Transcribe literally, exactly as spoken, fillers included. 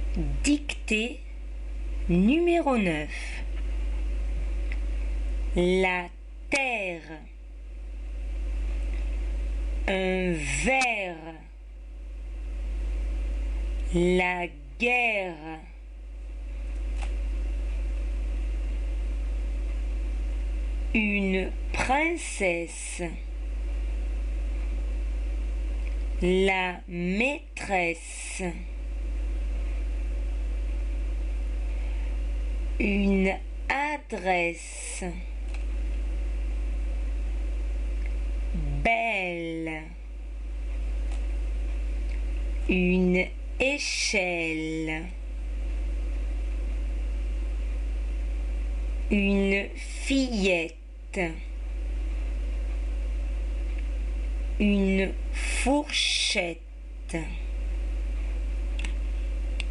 Dictée numéro neuf. La terre. Un verre. La guerre. Une princesse. La maîtresse. Une adresse. Belle. Une échelle. Une fillette. Une fourchette.